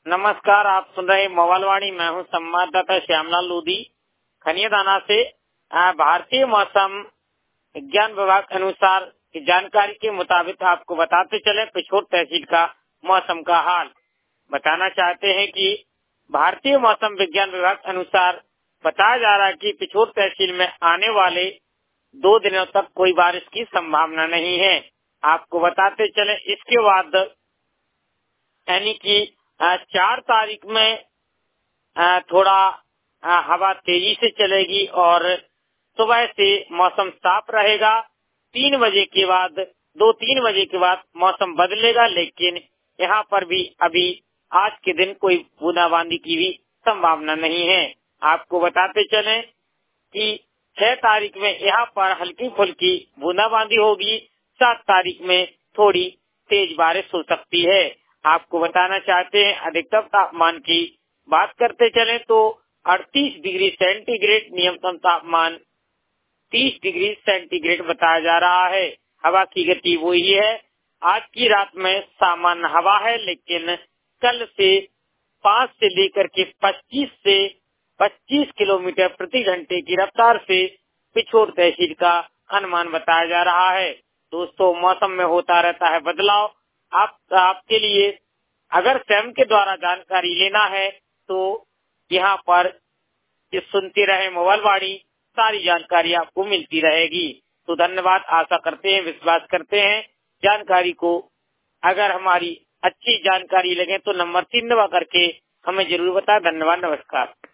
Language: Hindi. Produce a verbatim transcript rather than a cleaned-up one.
नमस्कार, आप सुन रहे मोबाइलवाणी। मैं हूं संवाददाता श्यामलाल लोधी खनियादाना से। आ, भारतीय मौसम विज्ञान विभाग के अनुसार की जानकारी के मुताबिक आपको बताते चले पिछोर तहसील का मौसम का हाल। बताना चाहते हैं कि भारतीय मौसम विज्ञान विभाग के अनुसार बताया जा रहा है कि पिछोर तहसील में आने वाले दो दिनों तक कोई बारिश की संभावना नहीं है। आपको बताते चले इसके बाद यानी कि चार तारीख में थोड़ा हवा तेजी से चलेगी और सुबह से मौसम साफ रहेगा। तीन बजे के बाद दो तीन बजे के बाद मौसम बदलेगा, लेकिन यहाँ पर भी अभी आज के दिन कोई बूंदाबांदी की भी संभावना नहीं है। आपको बताते चलें कि छह तारीख में यहाँ पर हल्की फुल्की बूंदाबांदी होगी। सात तारीख में थोड़ी तेज बारिश हो सकती है। आपको बताना चाहते हैं अधिकतम तापमान की बात करते चलें तो अड़तीस डिग्री सेंटीग्रेड, न्यूनतम तापमान तीस डिग्री सेंटीग्रेड बताया जा रहा है। हवा की गति वही है। आज की रात में सामान्य हवा है, लेकिन कल से पाँच से लेकर के पच्चीस से पच्चीस किलोमीटर प्रति घंटे की रफ्तार से पिछोर तहसील का अनुमान बताया जा रहा है। दोस्तों, मौसम में होता रहता है बदलाव। आप आपके लिए अगर स्वयं के द्वारा जानकारी लेना है तो यहाँ पर सुनते रहे मोबाइलवाणी, सारी जानकारी आपको मिलती रहेगी। तो धन्यवाद। आशा करते हैं, विश्वास करते हैं जानकारी को अगर हमारी अच्छी जानकारी लगे तो नंबर तीन दबा करके हमें जरूर बताएं। धन्यवाद, नमस्कार।